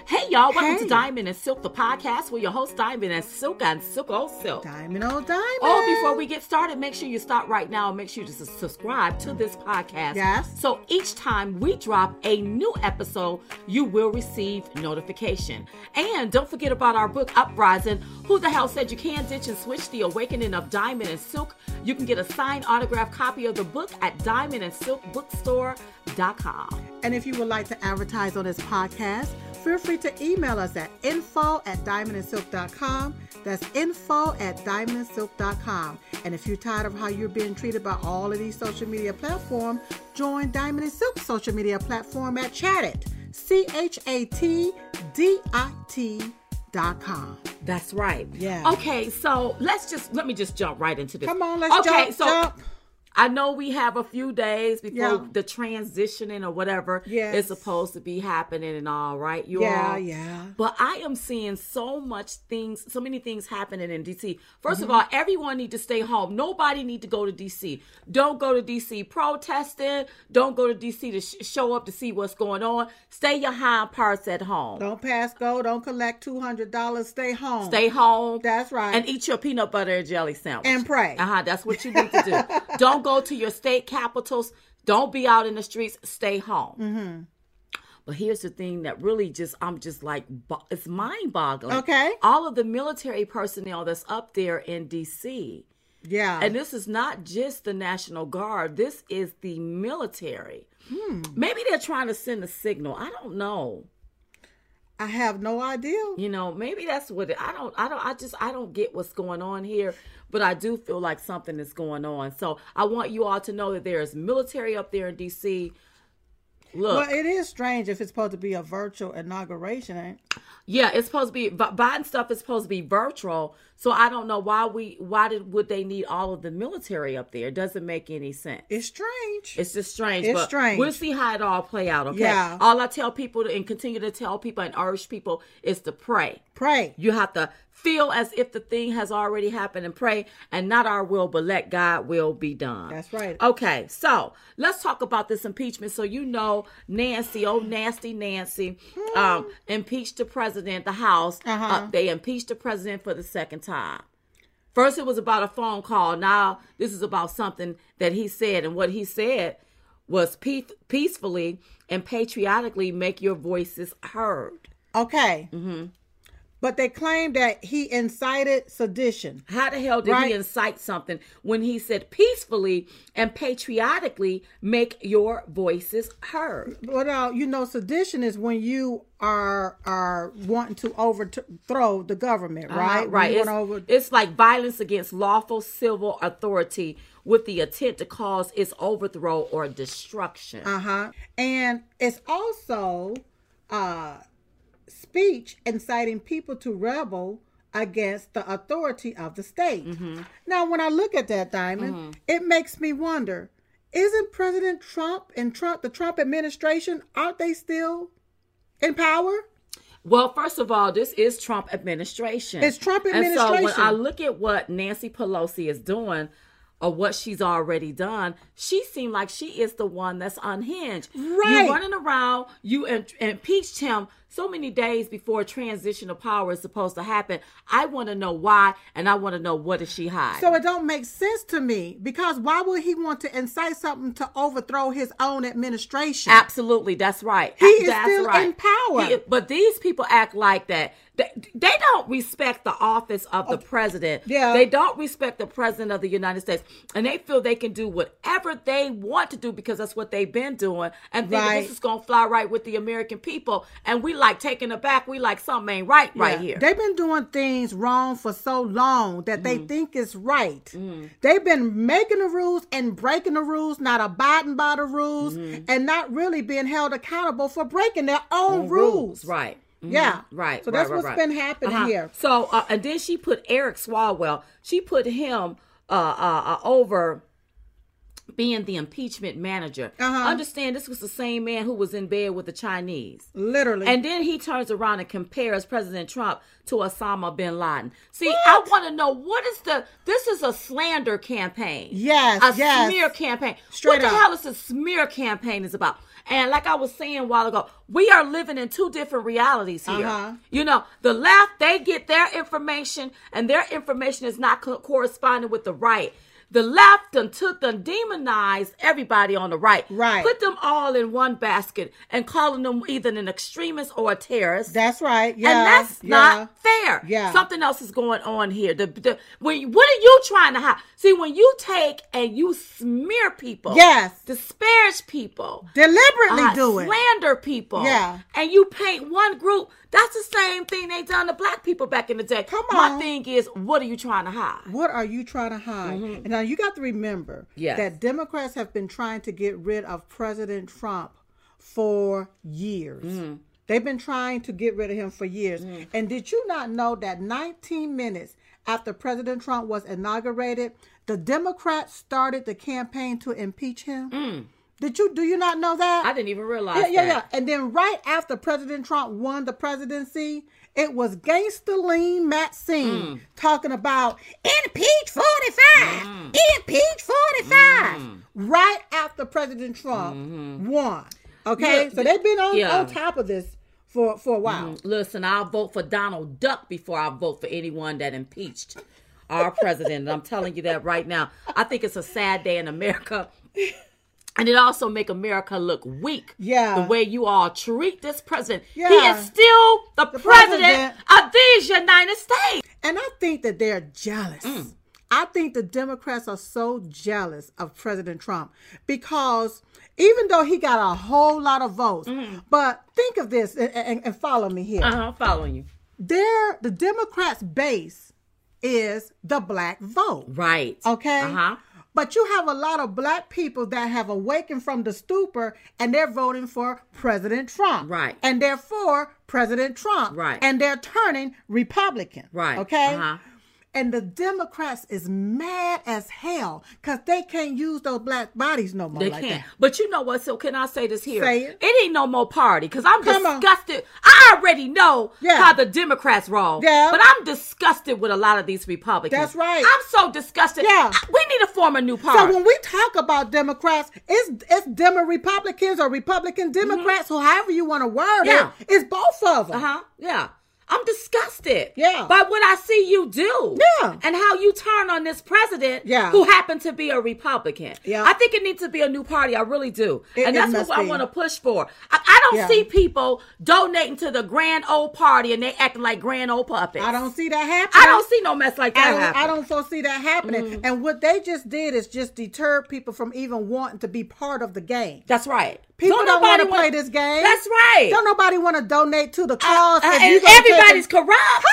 Hey, y'all. Welcome to Diamond and Silk, the podcast where your host, Diamond and Silk and Silk oh Silk. Diamond oh Diamond. Oh, before we get started, make sure you stop right now and make sure you subscribe to this podcast. Yes. So each time we drop a new episode, you will receive notification. And don't forget about our book, Uprising, Who the Hell Said You Can't Ditch and Switch, The Awakening of Diamond and Silk. You can get a signed autographed copy of the book at diamondandsilkbookstore.com. And if you would like to advertise on this podcast, feel free to email us at info@diamondandsilk.com. That's info@diamondandsilk.com. And if you're tired of how you're being treated by all of these social media platforms, join Diamond and Silk's social media platform at Chatdit. ChatDit.com. That's right. Yeah. Okay, so let me just jump right into this. Come on, let's jump. I know we have a few days before the transitioning or whatever is supposed to be happening and all, right? Yeah. But I am seeing so many things happening in D.C. First of all, everyone need to stay home. Nobody need to go to D.C. Don't go to D.C. protesting. Don't go to D.C. to show up to see what's going on. Stay your hind parts at home. Don't pass go. Don't collect $200. Stay home. Stay home. That's right. And eat your peanut butter and jelly sandwich. And pray. That's what you need to do. Don't go to your state capitals. Don't be out in the streets. Stay home. Mm-hmm. But here's the thing that really I'm just like, it's mind-boggling. Okay. All of the military personnel that's up there in D.C. Yeah. And this is not just the National Guard. This is the military. Maybe they're trying to send a signal. I don't know. I have no idea. Maybe that's what I don't get what's going on here, but I do feel like something is going on. So I want you all to know that there is military up there in D.C. Look. Well, it is strange if it's supposed to be a virtual inauguration, ain't it? Yeah, it's supposed to be, Biden stuff is supposed to be virtual. So I don't know would they need all of the military up there? It doesn't make any sense. It's strange. It's just strange. It's strange. We'll see how it all play out, okay? Yeah. All I tell people and continue to tell people and urge people is to pray. Pray. You have to feel as if the thing has already happened and pray, and not our will, but let God will be done. That's right. Okay, so let's talk about this impeachment. So Nancy, nasty Nancy, impeached the president, the House. They impeached the president for the second time. First, it was about a phone call. Now, this is about something that he said, and what he said was peacefully and patriotically make your voices heard. Okay. Mm-hmm. But they claim that he incited sedition. How the hell did he incite something when he said peacefully and patriotically make your voices heard? Well, sedition is when you are wanting to overthrow the government, right? Right. It's like violence against lawful civil authority with the intent to cause its overthrow or destruction. And it's also speech inciting people to rebel against the authority of the state. Now, when I look at that, Diamond, it makes me wonder, isn't President Trump and the Trump administration, aren't they still in power? Well, first of all, this is Trump administration. It's Trump administration. And so when I look at what Nancy Pelosi is doing, or what she's already done, she seemed like she is the one that's unhinged. Right. You running around, you impeached him so many days before transition of power is supposed to happen. I want to know why, and I want to know what is she hiding. So it don't make sense to me, because why would he want to incite something to overthrow his own administration? Absolutely, that's right. He is still in power. But these people act like that. They don't respect the office of the president. Yeah. They don't respect the president of the United States. And they feel they can do whatever they want to do because that's what they've been doing. And think that this is going to fly right with the American people. And we like taking it back. We like something ain't right here. They've been doing things wrong for so long that they think it's right. They've been making the rules and breaking the rules, not abiding by the rules, and not really being held accountable for breaking their own rules. Right. Yeah. Right. So that's what's been happening here. So, and then she put Eric Swalwell, she put him over being the impeachment manager. Understand, this was the same man who was in bed with the Chinese. Literally. And then he turns around and compares President Trump to Osama bin Laden. See, I want to know, this is a slander campaign. Yes. A smear campaign. Straight what the up. hell is a smear campaign is about? And like I was saying a while ago, we are living in two different realities here. You know, the left, they get their information, and their information is not corresponding with the right. The left done demonized everybody on the right. Right. Put them all in one basket and calling them either an extremist or a terrorist. That's right. Yeah. And that's not fair. Yeah. Something else is going on here. What are you trying to hide? See, when you take and you smear people. Yes. Disparage people. Deliberately do it. Slander people. Yeah. And you paint one group. That's the same thing they done to black people back in the day. Come on. My thing is, what are you trying to hide? What are you trying to hide? And now you got to remember that Democrats have been trying to get rid of President Trump for years. They've been trying to get rid of him for years. And did you not know that 19 minutes after President Trump was inaugurated, the Democrats started the campaign to impeach him? Do you not know that? I didn't even realize that. Yeah. And then right after President Trump won the presidency, it was Gangsta Lean Maxine talking about impeach 45, impeach 45. Right after President Trump won. Okay, so they've been on top of this for a while. Listen, I'll vote for Donald Duck before I vote for anyone that impeached our president. And I'm telling you that right now. I think it's a sad day in America. And it also make America look weak. Yeah. The way you all treat this president. Yeah. He is still the president of these United States. And I think that they're jealous. I think the Democrats are so jealous of President Trump because even though he got a whole lot of votes, but think of this and follow me here. Following you. The Democrats' base is the black vote. Right. Okay? But you have a lot of black people that have awakened from the stupor and they're voting for President Trump. Right. And they're for President Trump. Right. And they're turning Republican. Right. Okay? And the Democrats is mad as hell because they can't use those black bodies no more. They like can't. That. But you know what? So can I say this here? Say it. It ain't no more party because I'm Come on. disgusted. I already know Yeah. how the Democrats roll. Yeah. But I'm disgusted with a lot of these Republicans. That's right. I'm so disgusted. Yeah. We need to form a new party. So when we talk about Democrats, it's Demo Republicans or Republican Democrats, or however you want to word it. It's both of them. Yeah. I'm disgusted Yeah. by what I see you do. Yeah. And how you turn on this president Yeah. who happened to be a Republican. Yeah. I think it needs to be a new party. I really do. And that's must what I be. want to push for. I don't Yeah. see people donating to the grand old party and they acting like grand old puppets. I don't see that happening. I don't see no mess like that happening. I don't foresee that happening. And what they just did is just deter people from even wanting to be part of the game. That's right. People don't want to nobody play this game. That's right. Don't nobody want to donate to the cause. And everybody's corrupt.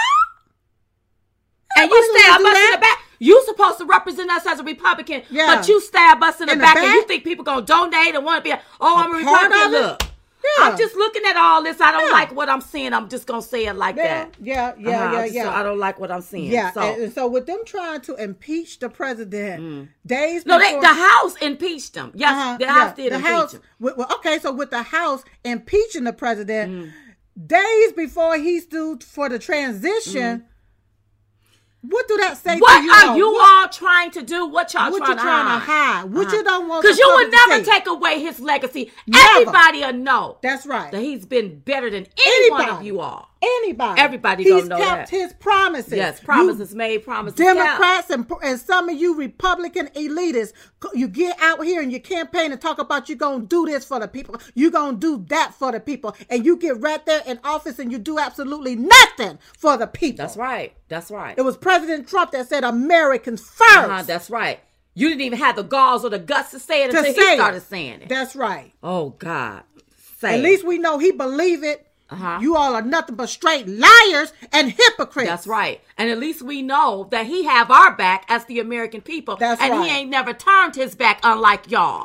And you stab us in the back. You supposed to represent us as a Republican, but you stab us in the back, and you think people gonna donate and want to be, I'm a Republican. Look. I'm just looking at all this. I don't like what I'm seeing. I'm just going to say it like that. Yeah. I don't like what I'm seeing. Yeah. So with them trying to impeach the president days before... No, the House impeached him. Yes, the House did impeach him. Okay, so with the House impeaching the president, days before he's due for the transition... What do that say what to you? What are you all trying to do? What y'all trying to hide? What you don't want? Because you will never take away his legacy. Never. Everybody will know. That's right. That he's been better than any one of you all. Anybody. Everybody gonna know that. He's kept his promises. Yes, promises made, promises Democrats and some of you Republican elitists, you get out here and you campaign and talk about you're going to do this for the people. You're going to do that for the people. And you get right there in office and you do absolutely nothing for the people. That's right. That's right. It was President Trump that said Americans first. That's right. You didn't even have the galls or the guts to say it until he started saying it. That's right. Oh, God. At least we know he believed it. You all are nothing but straight liars and hypocrites. That's right. And at least we know that he have our back as the American people. That's right. And he ain't never turned his back unlike y'all.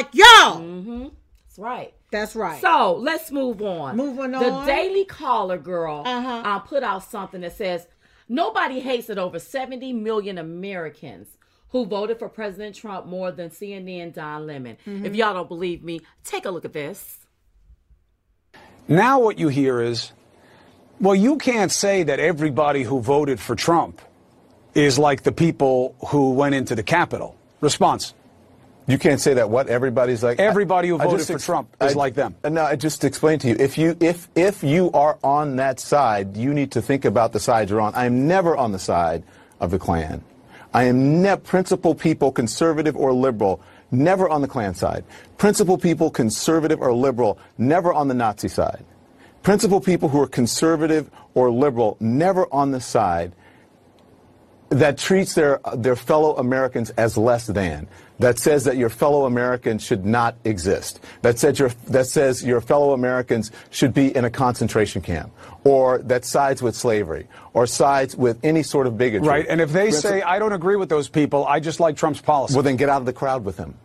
That's right. That's right. So let's move on. Moving on. The Daily Caller girl put out something that says, nobody hates it over 70 million Americans who voted for President Trump more than CNN Don Lemon. If y'all don't believe me, take a look at this. Now what you hear is, well, you can't say that everybody who voted for Trump is like the people who went into the Capitol. Response. You can't say that. What? Everybody's like Everybody who voted for Trump is like them. No, I just explained to you. If you are on that side, you need to think about the side you're on. I am never on the side of the Klan. I am principled people, conservative or liberal, never on the Klan side. Principled people, conservative or liberal, never on the Nazi side. Principled people who are conservative or liberal, never on the side that treats their fellow Americans as less than, that says that your fellow Americans should not exist, that says your fellow Americans should be in a concentration camp, or that sides with slavery, or sides with any sort of bigotry. Right, and if they say, I don't agree with those people, I just like Trump's policy. Well, then get out of the crowd with him.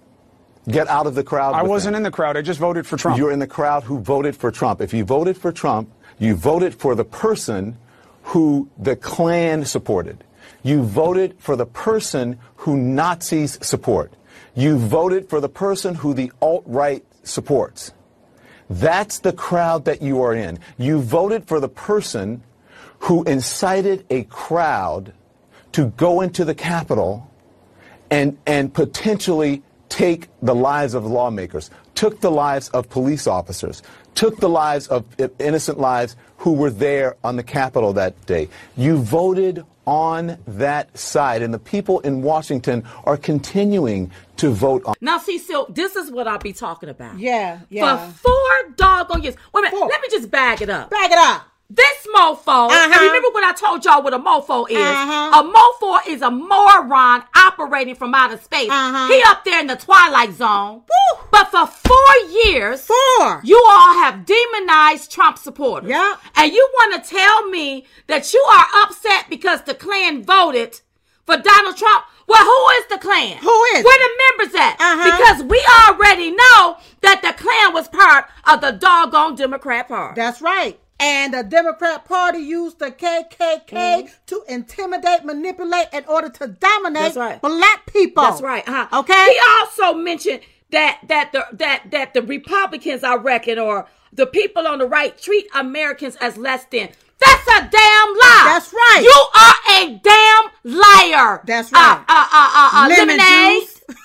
Get out of the crowd with him. I wasn't in the crowd. I just voted for Trump. You're in the crowd who voted for Trump. If you voted for Trump, you voted for the person who the Klan supported. You voted for the person who Nazis support. You voted for the person who the alt-right supports. That's the crowd that you are in. You voted for the person who incited a crowd to go into the Capitol and potentially take the lives of lawmakers, took the lives of police officers, took the lives of innocent lives who were there on the Capitol that day. You voted on that side, and the people in Washington are continuing to vote on. Now, see, so this is what I'll be talking about. Yeah. For 4 doggone years. Wait a minute, let me just bag it up. Bag it up. This mofo, and remember when I told y'all what a mofo is? A mofo is a moron operating from outer space. He up there in the Twilight Zone. Woo. But for 4 years, you all have demonized Trump supporters. Yeah. And you want to tell me that you are upset because the Klan voted for Donald Trump? Well, who is the Klan? Who is? Where the members at? Because we already know that the Klan was part of the doggone Democrat Party. That's right. And the Democrat Party used the KKK to intimidate, manipulate in order to dominate black people. That's right. Okay. He also mentioned that the Republicans, I reckon, or the people on the right treat Americans as less than. That's a damn lie. That's right. You are a damn liar. That's right. Lemonade.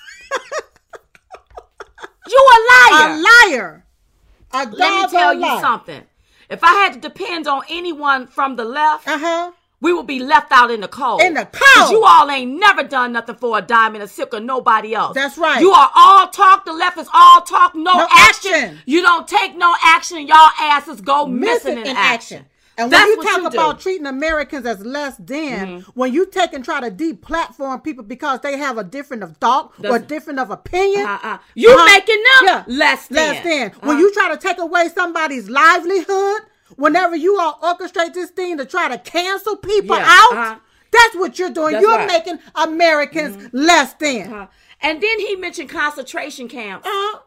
You a liar. A liar. Let me tell you something. If I had to depend on anyone from the left, we would be left out in the cold. In the cold. Because you all ain't never done nothing for a dime and a sick or nobody else. That's right. You are all talk. The left is all talk, no action. You don't take no action and y'all asses go missing in action. And when you talk about treating Americans as less than, when you take and try to deplatform people because they have a different of thought or different of opinion, you making them less than. When you try to take away somebody's livelihood, whenever you all orchestrate this thing to try to cancel people out, that's what you're doing. You're making Americans less than. And then he mentioned concentration camps.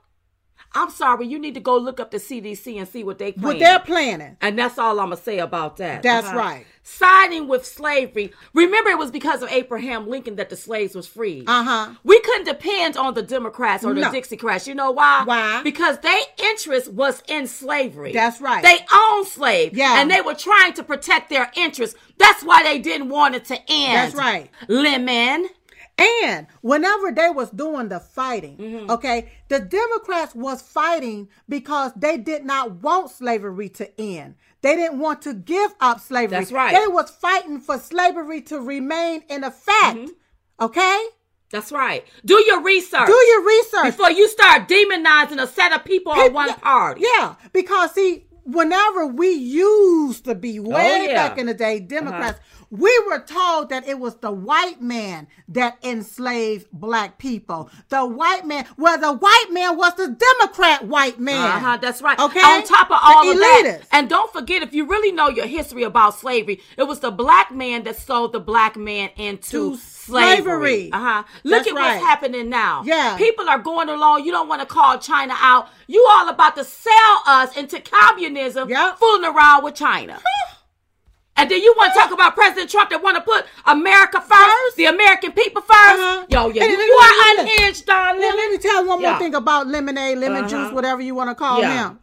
I'm sorry, you need to go look up the CDC and see what they plan. What they're planning. And that's all I'm going to say about that. That's right. Siding with slavery. Remember, it was because of Abraham Lincoln that the slaves was freed. We couldn't depend on the Democrats or the Dixiecrats. You know why? Why? Because their interest was in slavery. That's right. They owned slaves. Yeah. And they were trying to protect their interests. That's why they didn't want it to end. That's right. Lemon. And whenever they was doing the fighting, okay, the Democrats was fighting because they did not want slavery to end. They didn't want to give up slavery. That's right. They was fighting for slavery to remain in effect. Okay? That's right. Do your research. Do your research. Before you start demonizing a set of people on one party. Yeah, because see, whenever we used to be way back in the day, Democrats, we were told that it was the white man that enslaved black people. The white man, the white man was the Democrat white man. That's right. Okay. On top of all of elitists. that. And don't forget, if you really know your history about slavery, it was the black man that sold the black man into slavery. Look at what's happening now. Yeah. People are going along. You don't want to call China out. You all about to sell us into communism, fooling around with China. And then you want to talk about President Trump that want to put America first, the American people first. You are unhinged, darling. Let me tell one more thing about lemonade, lemon juice, whatever you want to call him.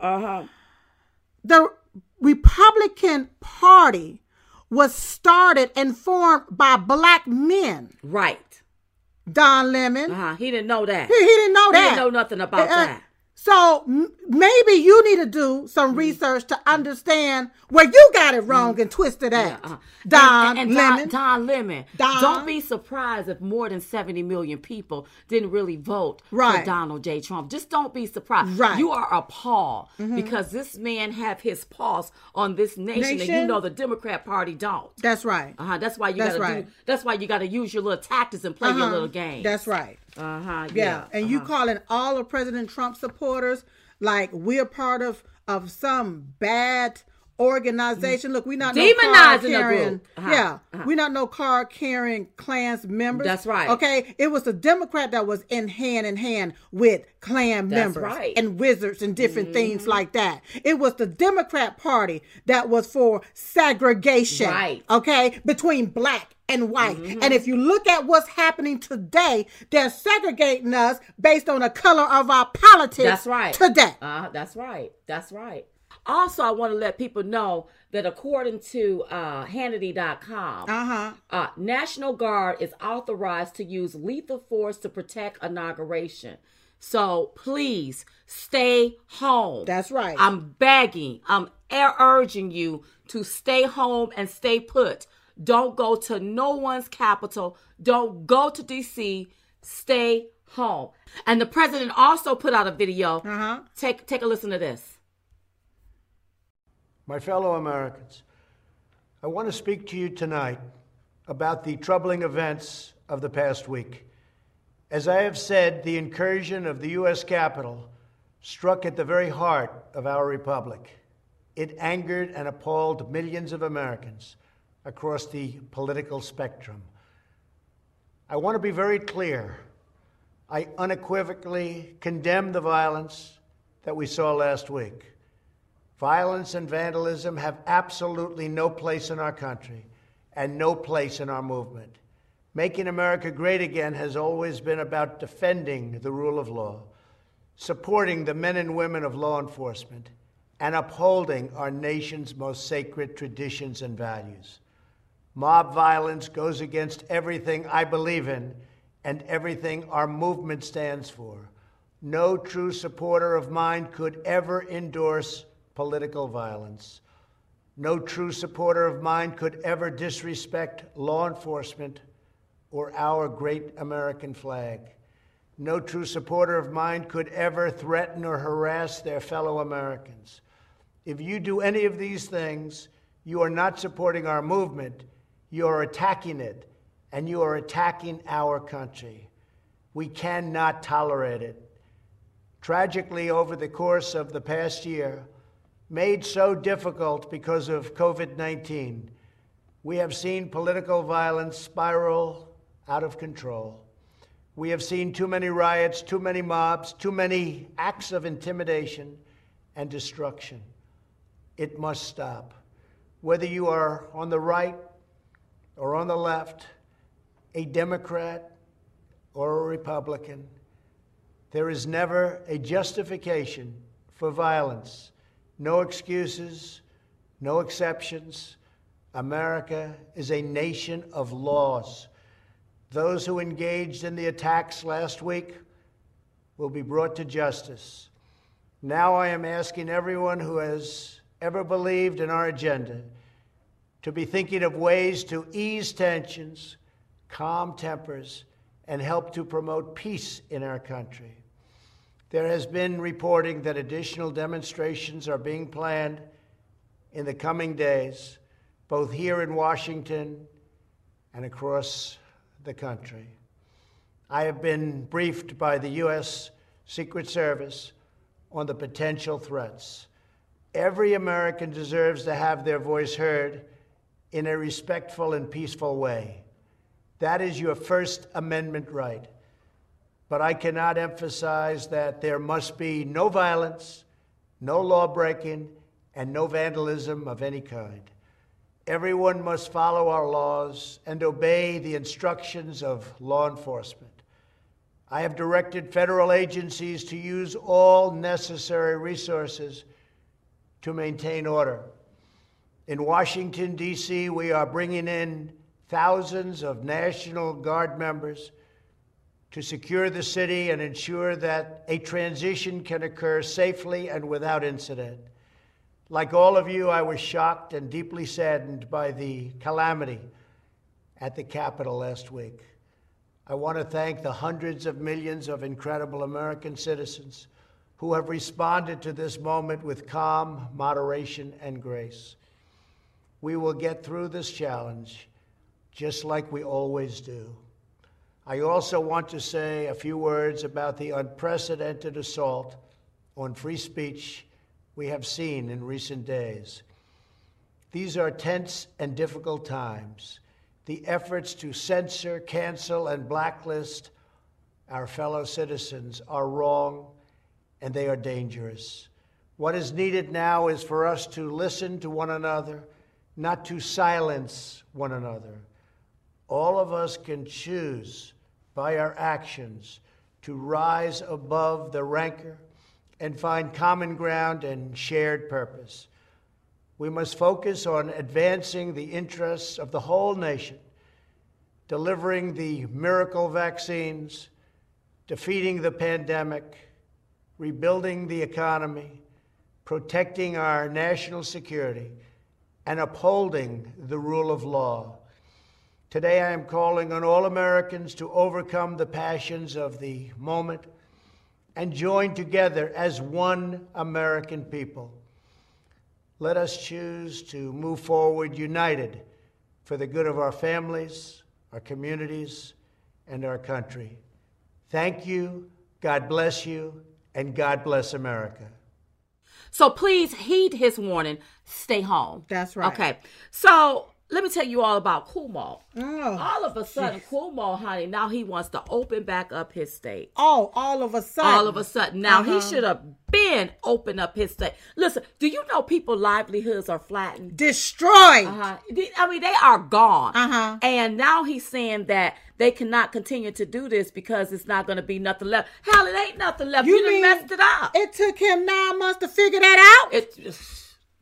The Republican Party was started and formed by black men. Right. Don Lemon. He didn't know that. He didn't know that. He didn't know nothing about that. So maybe you need to do some research to understand where you got it wrong and twisted at. Don Lemon. Don Lemon. Don't be surprised if more than 70 million people didn't really vote for Donald J. Trump. Just don't be surprised. Right. You are appalled because this man have his paws on this nation, and you know the Democrat Party don't. That's right. That's why you gotta that's why you gotta use your little tactics and play your little game. That's right. Yeah. And you calling all of President Trump supporters like we're part of some bad organization. Look, we're not demonizing no card carrying. The group. We're not no card carrying Klans members. That's right. Okay, it was the Democrat that was in hand with Klan members and wizards and different things like that. It was the Democrat Party that was for segregation. Okay, between black and white. And if you look at what's happening today, they're segregating us based on the color of our politics. Today. That's right. Also, I want to let people know that according to Hannity.com, National Guard is authorized to use lethal force to protect inauguration. So please stay home. That's right. I'm begging, I'm urging you to stay home and stay put. Don't go to no one's capital. Don't go to D.C. Stay home. And the president also put out a video. Take a listen to this. My fellow Americans, I want to speak to you tonight about the troubling events of the past week. As I have said, the incursion of the U.S. Capitol struck at the very heart of our republic. It angered and appalled millions of Americans across the political spectrum. I want to be very clear. I unequivocally condemn the violence that we saw last week. Violence and vandalism have absolutely no place in our country and no place in our movement. Making America great again has always been about defending the rule of law, supporting the men and women of law enforcement, and upholding our nation's most sacred traditions and values. Mob violence goes against everything I believe in and everything our movement stands for. No true supporter of mine could ever endorse political violence. No true supporter of mine could ever disrespect law enforcement or our great American flag. No true supporter of mine could ever threaten or harass their fellow Americans. If you do any of these things, you are not supporting our movement. You are attacking it, and you are attacking our country. We cannot tolerate it. Tragically, over the course of the past year, made so difficult because of COVID-19, we have seen political violence spiral out of control. We have seen too many riots, too many mobs, too many acts of intimidation and destruction. It must stop. Whether you are on the right or on the left, a Democrat or a Republican, there is never a justification for violence. No excuses, no exceptions. America is a nation of laws. Those who engaged in the attacks last week will be brought to justice. Now I am asking everyone who has ever believed in our agenda to be thinking of ways to ease tensions, calm tempers, and help to promote peace in our country. There has been reporting that additional demonstrations are being planned in the coming days, both here in Washington and across the country. I have been briefed by the U.S. Secret Service on the potential threats. Every American deserves to have their voice heard in a respectful and peaceful way. That is your First Amendment right. But I cannot emphasize that there must be no violence, no law-breaking, and no vandalism of any kind. Everyone must follow our laws and obey the instructions of law enforcement. I have directed federal agencies to use all necessary resources to maintain order. In Washington, D.C., we are bringing in thousands of National Guard members to secure the city and ensure that a transition can occur safely and without incident. Like all of you, I was shocked and deeply saddened by the calamity at the Capitol last week. I want to thank the hundreds of millions of incredible American citizens who have responded to this moment with calm, moderation, and grace. We will get through this challenge just like we always do. I also want to say a few words about the unprecedented assault on free speech we have seen in recent days. These are tense and difficult times. The efforts to censor, cancel, and blacklist our fellow citizens are wrong, and they are dangerous. What is needed now is for us to listen to one another, not to silence one another. All of us can choose by our actions to rise above the rancor and find common ground and shared purpose. We must focus on advancing the interests of the whole nation, delivering the miracle vaccines, defeating the pandemic, rebuilding the economy, protecting our national security, and upholding the rule of law. Today I am calling on all Americans to overcome the passions of the moment and join together as one American people. Let us choose to move forward united for the good of our families, our communities, and our country. Thank you, God bless you, and God bless America. So please heed his warning. Stay home. That's right. Okay. So let me tell you all about Cuomo. Oh, All of a sudden, Cuomo, honey, now he wants to open back up his state. Oh, all of a sudden. All of a sudden. Now, he should have been open up his state. Listen, do you know people's livelihoods are flattened? Destroyed. I mean, they are gone. Uh-huh. And now he's saying that they cannot continue to do this because it's not going to be nothing left. Hell, it ain't nothing left. You done messed it up. It took him 9 months to figure that out? It's just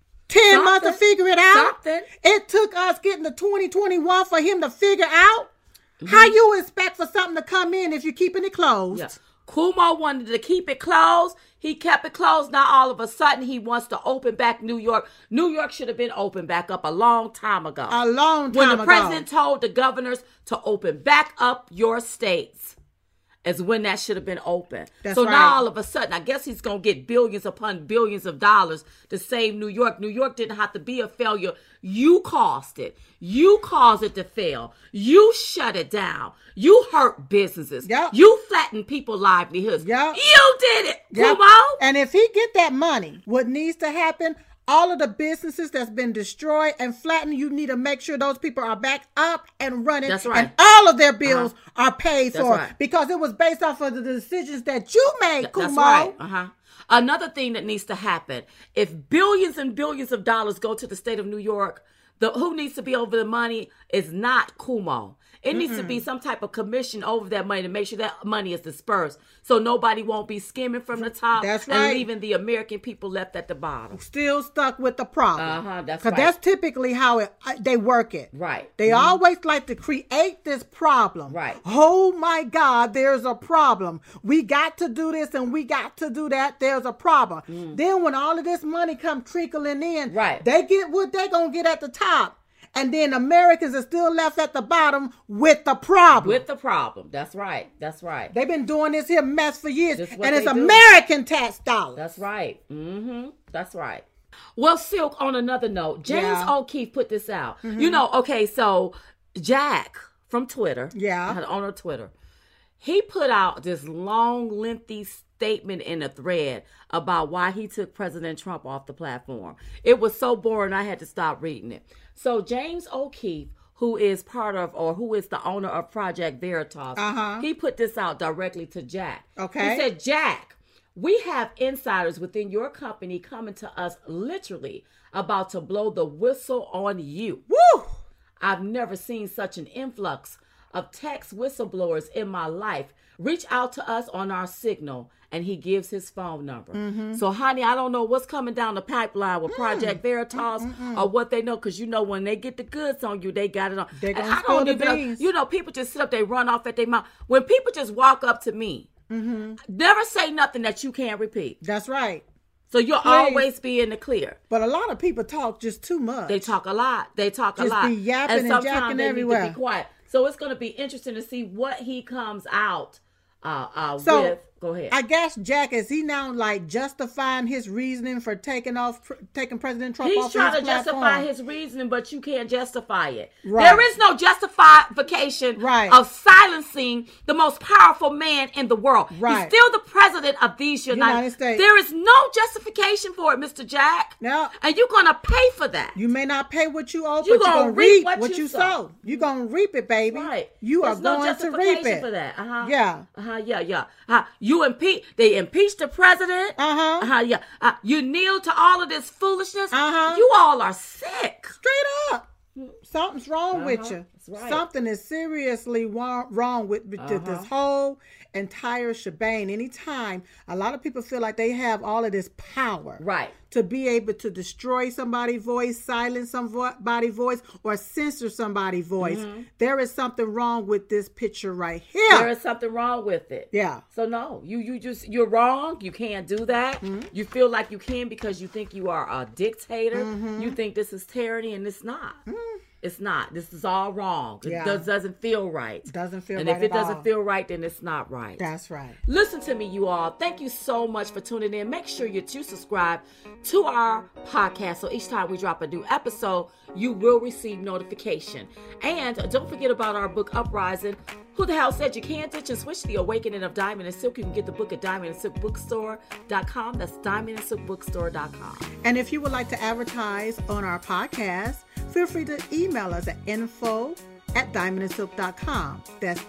10 months to figure it out? Something. It took us getting to 2021 for him to figure out? How you expect for something to come in if you're keeping it closed? Yeah. Cuomo wanted to keep it closed. He kept it closed. Now all of a sudden he wants to open back New York. New York should have been opened back up a long time ago. A long time when the ago. president told the governors to open back up your states is when that should have been open. That's so right. now all of a sudden, I guess he's going to get billions upon billions of dollars to save New York. New York didn't have to be a failure. You caused it. You caused it to fail. You shut it down. You hurt businesses. Yep. You flattened people's livelihoods. Yep. You did it, Yep. Cuomo. And if he get that money, what needs to happen, all of the businesses that's been destroyed and flattened, you need to make sure those people are back up and running. That's right. And all of their bills are paid That's for. right. Because it was based off of the decisions that you made, Kumo. That's right. Another thing that needs to happen, if billions and billions of dollars go to the state of New York, who needs to be over the money is not Cuomo. It needs to be some type of commission over that money to make sure that money is dispersed so nobody won't be skimming from the top. That's and right. leaving the American people left at the bottom. Still stuck with the problem. That's Because right. that's typically how they work it. Right. They always like to create this problem. Right. Oh my God, there's a problem. We got to do this and we got to do that. There's a problem. Then when all of this money come trickling in, Right. they get what they're going to get at the top. And then Americans are still left at the bottom with the problem. With the problem. That's right. That's right. They've been doing this here mess for years. That's what And it's they do. American tax dollars. That's right. That's right. Well, Silk, on another note, James Yeah. O'Keefe put this out. You know, okay, so Jack from Twitter, Yeah. the owner of Twitter, he put out this long, lengthy statement in a thread about why he took President Trump off the platform. It was so boring, I had to stop reading it. So James O'Keefe, who is part of, or who is the owner of Project Veritas, he put this out directly to Jack. Okay. He said, Jack, we have insiders within your company coming to us literally about to blow the whistle on you. Woo! I've never seen such an influx of text whistleblowers in my life. Reach out to us on our signal. And he gives his phone number. So, honey, I don't know what's coming down the pipeline with Project Veritas or what they know. Because, when they get the goods on you, they got it on. They're going to spill the beans. People just sit up, they run off at their mouth. When people just walk up to me, never say nothing that you can't repeat. That's right. So you'll always be in the clear. But a lot of people talk just too much. They talk a lot. Just be yapping and jacking everywhere. Need to be quiet. So it's going to be interesting to see what he comes out with. Go ahead. I guess Jack, is he now justifying his reasoning for taking President Trump off his platform? He's trying to justify his reasoning, but you can't justify it. Right. There is no justification of silencing the most powerful man in the world. Right. He's still the president of these United States. There is no justification for it, Mr. Jack. No. And you're going to pay for that. You may not pay what you owe, but you're going to reap what you sow. You're going to reap it, baby. Right. You are going to reap it. For that. Yeah. They impeached the president. You kneel to all of this foolishness. You all are sick. Straight up. Something's wrong with you. Right. Something is seriously wrong with this whole entire shebang. Anytime a lot of people feel like they have all of this power, to be able to destroy somebody's voice, silence somebody's voice, or censor somebody's voice, there is something wrong with this picture right here. There is something wrong with it. Yeah. So no, you're wrong. You can't do that. You feel like you can because you think you are a dictator. You think this is tyranny, and it's not. It's not. This is all wrong. It doesn't feel right. Doesn't feel right. And if it doesn't feel right, then it's not right. That's right. Listen to me, you all. Thank you so much for tuning in. Make sure you subscribe to our podcast, so each time we drop a new episode, you will receive notification. And don't forget about our book, Uprising. Who the hell said you can't ditch and switch? The Awakening of Diamond and Silk. You can get the book at diamondandsilkbookstore.com. That's diamondandsilkbookstore.com. And if you would like to advertise on our podcast, feel free to email us at info@diamondandsilk.com. That's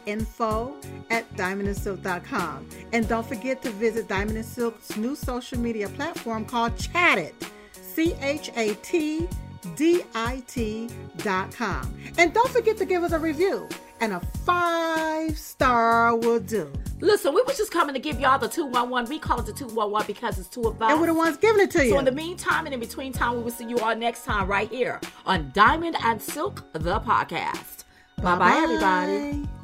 info@diamondandsilk.com. And don't forget to visit Diamond and Silk's new social media platform called Chatdit. ChatDit.com. And don't forget to give us a review. And a 5-star will do. Listen, we was just coming to give y'all the 211. We call it the 211 because it's two of us. And we're the ones giving it to you. So in the meantime and in between time, we will see you all next time right here on Diamond and Silk, the podcast. Bye-bye, everybody.